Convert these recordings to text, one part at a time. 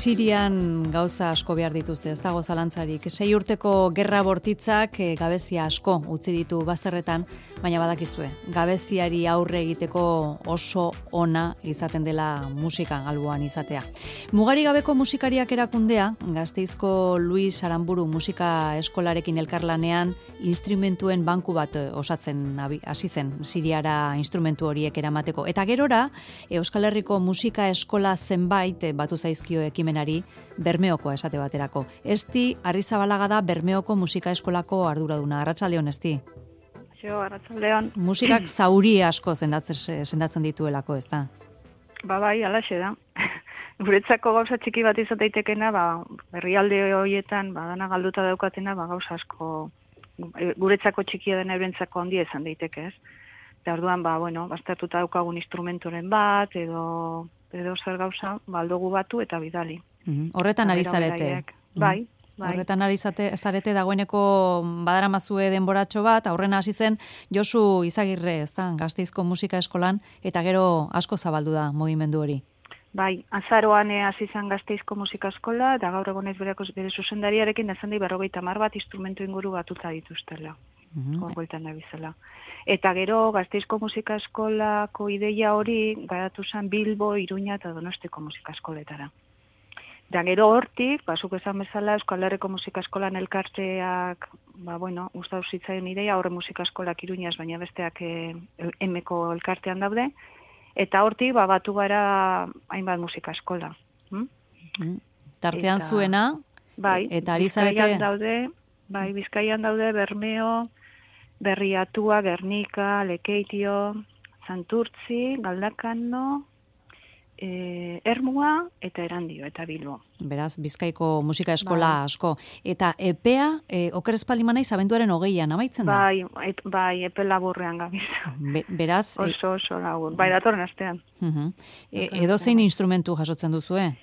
Sirian gauza asko behar dituzte, ez dago zalantzarik. 6 urteko gerra bortitzak gabezia asko utzi ditu bazterretan, baina badakizue, gabeziari aurre egiteko oso ona izaten dela musika alboan izatea. Mugari gabeko musikariak erakundea, Gasteizko Luis Aramburu musika eskolarekin elkarlanean instrumentuen banku bat osatzen hasi zen Siriara instrumentu horiek eramateko. Eta gerora, Euskal Herriko musika eskola zenbait batu zaizkio ekimenari Bermeokoa esate baterako. Esti Arrizabalaga da Bermeoko musika eskolako arduraduna. Arratsaldeon, Esti. Jo, arratsaldeon. Musikak zauri asko sendatzen dituelako, ezta? Bai, halaxe da. Guretzako gauza txiki bat izan daitekena, herrialde horietan dana galduta daukatena, gauza asko guretzako txikia den eurentzako handia izan daiteke, ez? Eta orduan, baztertuta daukagun instrumentoren bat edo zer gauza, aldogu batu eta bidali. Horretan ari zarete. Bai. Horretan ari zarete dagoeneko badaramazue denboratxo bat, aurrena hasi zen Josu Izagirre, ezta, Gasteizko musika eskolan, eta gero asko zabaldu da mugimendu hori. Bai, azaroan hasi zen Gasteizko musika eskola, eta gaur egonez bere zuzendariarekin esan di 50 bat instrumentu inguru batuta dituztela. Horgoitan da bizela. Eta gero Gasteizko musika eskolako ideia hori garatu zen Bilbo, Iruña eta Donostiko musika eskoletara. Eta gero hortik, zuk esan bezala, Euskal Herriko musika eskolan elkarteak, gustatu zitzaion ideia, horre musika eskolak Iruñaz, baina besteak emeko elkartean daude, eta hortik batu gara hainbat musika eskola. Tartean zuena, eta ari zarete... Bizkaian daude Bermeo, Berriatua, Gernika, Lekeitio, Santurtzi, Galdakano, Ermua eta Erandio eta Bilbo. Beraz, Bizkaiko musika eskola asko. Eta epea, oker espaldi naiz, abenduaren 20an amaitzen da? Bai, epe laburrean gabiz. Beraz... Oso labur. Bai, datorren astean. Edozein instrumentu jasotzen duzue?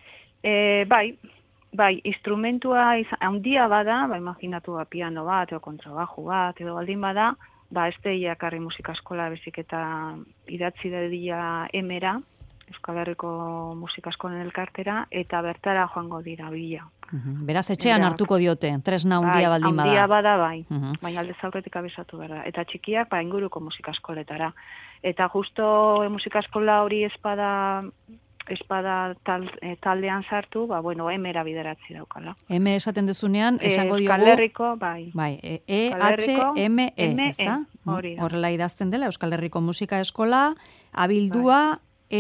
Bai, instrumentua handia bada, imaginatu piano bat, edo kontrabaju bat, edo baldin bada, ez deiakarri musika eskola bezik eta idatzi dadila emera, Euskal Herriko musika eskolen elkartera, eta bertara joango dira bila. Beraz, etxean hartuko diote, tresna handia baldin bada. Handia bada, baina aldez aurretik abisatu behar da. Eta txikiak, inguruko musika eskoletara. Eta justo musika eskola hori espada taldean sartu, emera bideratzi daukala. M esaten duzunean, esango diogu... Euskal Herriko, bai. E-H-M-E, ezta? Horrela idazten dela, Euskal Herriko musika eskola, abildua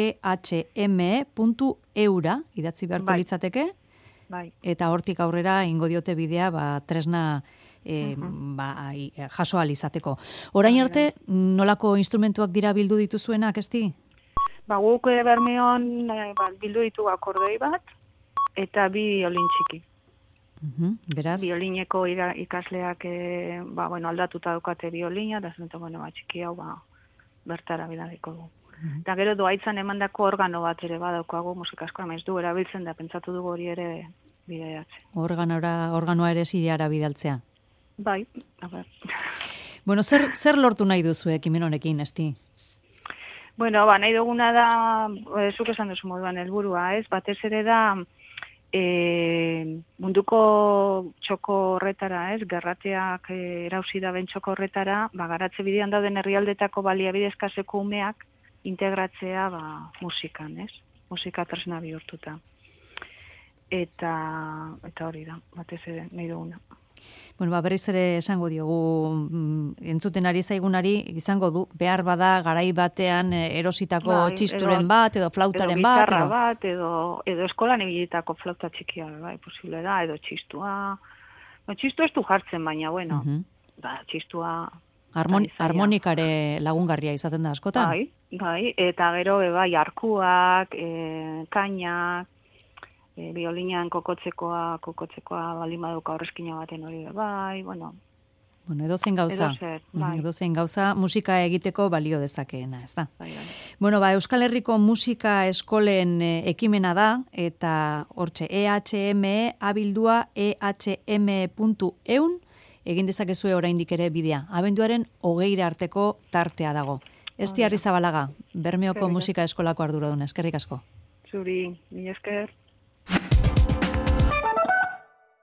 ehme.eura, idatzi beharko litzateke, eta hortik aurrera ingo diote bidea, tresna jaso alizateko. Orain arte, nolako instrumentuak dira bildu dituzuenak, Esti? Guk Bermeon bildu ditu akordoi bat, eta bi biolin txiki. Beraz? Biolineko ikasleak aldatuta daukate biolina, eta zentu, txiki hau bertara bidaliko du. Eta gero doaitzan emandako organo bat ere badaukagu musika eskola, ez du erabiltzen da, pentsatu dugu hori ere bidaiatzen. Organoa ere Siriara bidaltzea? Bai, a ber. Zer lortu nahi duzu ekimen honekin, Esti? Nahi duguna da, zuk esan duzu moduan helburua, ez? Batez ere da munduko txoko horretara, ez? Gerrateak erauzi da ben txoko horretara, garatze bidean dauden herrialdetako baliabide eskaseko umeak integratzea musikan, ez? Musika tresna bihurtuta. Eta hori da, batez ere nahi duguna. Berriz ere esango diogu, entzuten ari zaigunari, izango du, behar bada garai batean erositako txisturen bat, edo flautaren bat. Edo gitarra bat, edo eskolan egitako flauta txikia, posible da, edo txistua. Txistua ez du jartzen, baina, txistua... Harmonikare lagungarria izaten da askotan? Bai, eta gero, arkuak, kainak, biolinean kokotzekoa baldin baduka horrezkina baten hori edozein gauza musika egiteko balio dezakeena, ez da? Euskal Herriko musika eskolen ekimena da, eta hortxe, EHME abildua ehm.eun egin dezakezue oraindik ere bidea. Abenduaren 20 arteko tartea dago. Esti Arrizabalaga, Bermeoko musika eskolako arduraduna. Eskerrik asko. Zuri, mila esker.